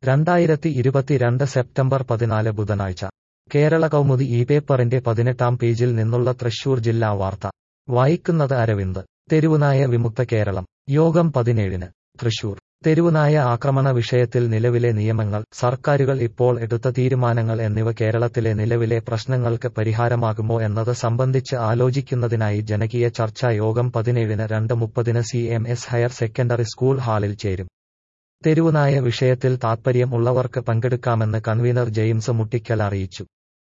2022 September 14 ബുധനാഴ്ച കേരള കൗമുദി ഈ പേപ്പറിന്റെ 18-ാം പേജിൽ നിന്നുള്ള തൃശൂർ ജില്ലാ വാർത്ത വായിക്കുന്നത് അരവിന്ദ്. തെരുവുനായ വിമുക്ത കേരളം യോഗം 17-ന് തൃശൂർ. തെരുവുനായ ആക്രമണ വിഷയത്തിൽ നിലവിലെ നിയമങ്ങൾ, സർക്കാരുകൾ ഇപ്പോൾ എടുത്ത തീരുമാനങ്ങൾ എന്നിവ കേരളത്തിലെ നിലവിലെ പ്രശ്നങ്ങൾക്ക് പരിഹാരമാകുമോ എന്നത് സംബന്ധിച്ച് ആലോചിക്കുന്നതിനായി ജനകീയ ചർച്ചാ യോഗം 17-ന് 2:30-ന് CMS ഹയർ സെക്കൻഡറി സ്കൂൾ ഹാളിൽ ചേരും. തെരുവുനായ വിഷയത്തിൽ താത്പര്യം ഉള്ളവർക്ക് പങ്കെടുക്കാമെന്ന് കൺവീനർ ജെയിംസ് മുട്ടിക്കൽ അറിയിച്ചു.